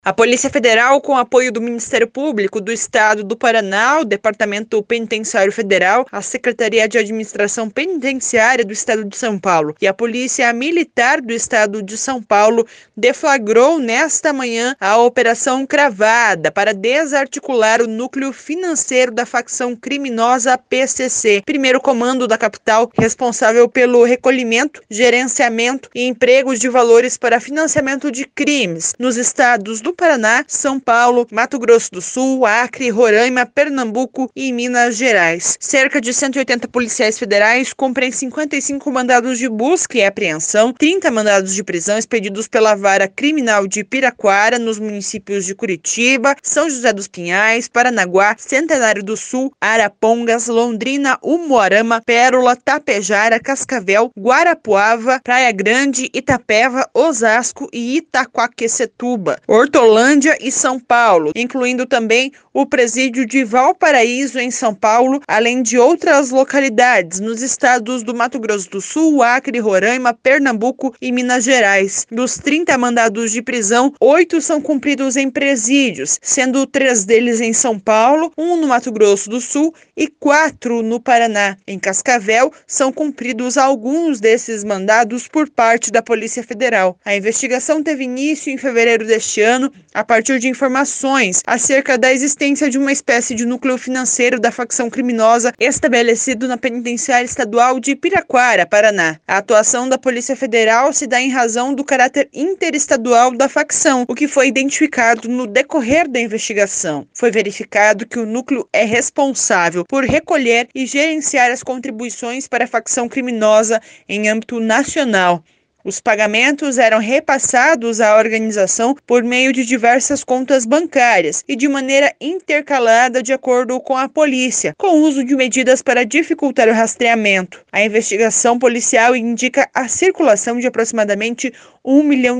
A Polícia Federal, com apoio do Ministério Público do Estado do Paraná, o Departamento Penitenciário Federal, a Secretaria de Administração Penitenciária do Estado de São Paulo e a Polícia Militar do Estado de São Paulo, deflagrou nesta manhã a Operação Cravada para desarticular o núcleo financeiro da facção criminosa PCC, primeiro comando da capital, responsável pelo recolhimento, gerenciamento e empregos de valores para financiamento de crimes nos estados do Paraná, São Paulo, Mato Grosso do Sul, Acre, Roraima, Pernambuco e Minas Gerais. Cerca de 180 policiais federais cumprem 55 mandados de busca e apreensão, 30 mandados de prisão expedidos pela Vara Criminal de Piraquara, nos municípios de Curitiba, São José dos Pinhais, Paranaguá, Centenário do Sul, Arapongas, Londrina, Umuarama, Pérola, Tapejara, Cascavel, Guarapuava, Praia Grande, Itapeva, Osasco e Itaquaquecetuba, Hortolândia e São Paulo, incluindo também o presídio de Valparaíso, em São Paulo, além de outras localidades nos estados do Mato Grosso do Sul, Acre, Roraima, Pernambuco e Minas Gerais. Dos 30 mandados de prisão, 8 são cumpridos em presídios, sendo 3 deles em São Paulo, 1 no Mato Grosso do Sul e 4 no Paraná. Em Cascavel, são cumpridos alguns desses mandados por parte da Polícia Federal. A investigação teve início em fevereiro deste ano, a partir de informações acerca da existência de uma espécie de núcleo financeiro da facção criminosa estabelecido na Penitenciária Estadual de Piraquara, Paraná. A atuação da Polícia Federal se dá em razão do caráter interestadual da facção, o que foi identificado no decorrer da investigação. Foi verificado que o núcleo é responsável por recolher e gerenciar as contribuições para a facção criminosa em âmbito nacional. Os pagamentos eram repassados à organização por meio de diversas contas bancárias e de maneira intercalada de acordo com a polícia, com o uso de medidas para dificultar o rastreamento. A investigação policial indica a circulação de aproximadamente R$ 1 milhão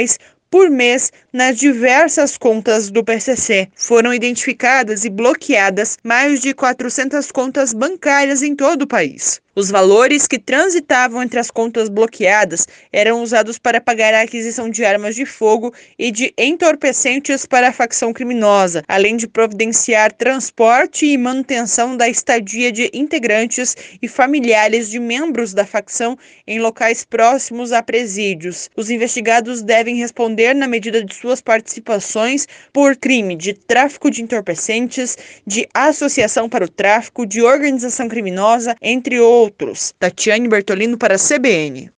por mês nas diversas contas do PCC. Foram identificadas e bloqueadas mais de 400 contas bancárias em todo o país. Os valores que transitavam entre as contas bloqueadas eram usados para pagar a aquisição de armas de fogo e de entorpecentes para a facção criminosa, além de providenciar transporte e manutenção da estadia de integrantes e familiares de membros da facção em locais próximos a presídios. Os investigados devem responder na medida de suas participações por crime de tráfico de entorpecentes, de associação para o tráfico, de organização criminosa, entre outros. Tatiane Bertolino para a CBN.